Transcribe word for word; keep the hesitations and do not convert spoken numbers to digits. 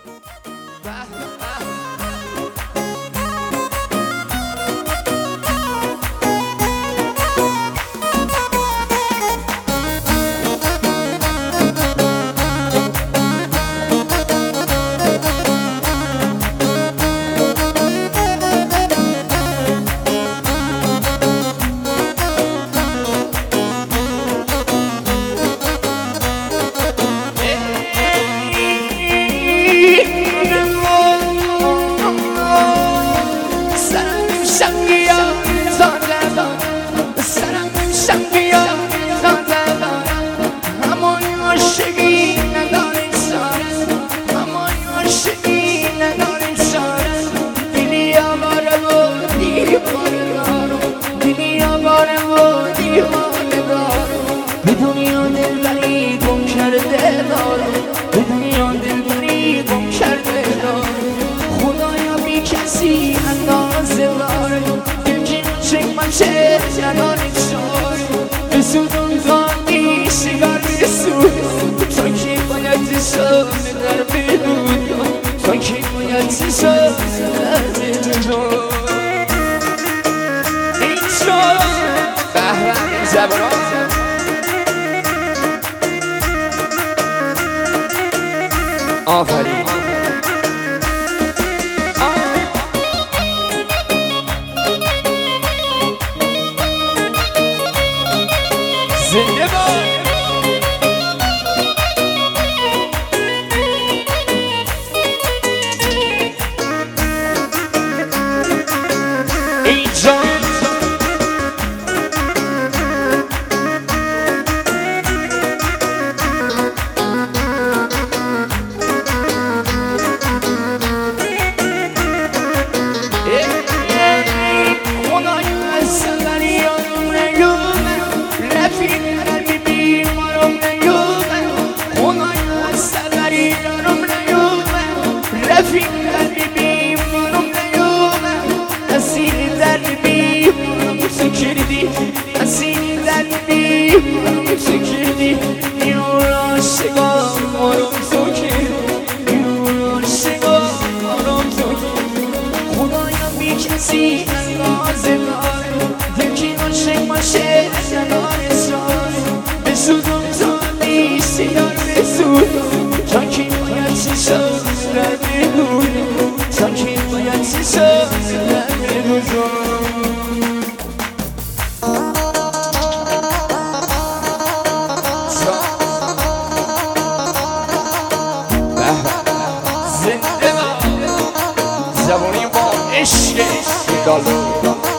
به دنیا دلبری گم کرده دارم، به دنیا دلبری گم کرده دارم. خدایا بی کسی اندازه داره، یکی چشم چه جلال چاره. بسودم تا نیشگار بسودم، تا که باید سام در بدودم، تا که باید سام در بدودم. این شد بهرم زبران آفرین. زنده باد ای جان. Security, I see that me. Security, you are single, I'm so cute. You are single, I'm so cute. خدایا بی کسی اندازه داره، یکی عاشق باشه جلال ساره. بسودم تا نیستی دار بسودم، تا که باید سیسا در بدونم، تا که باید سیسا در بدونم. زنده با زبونی با عشق دالو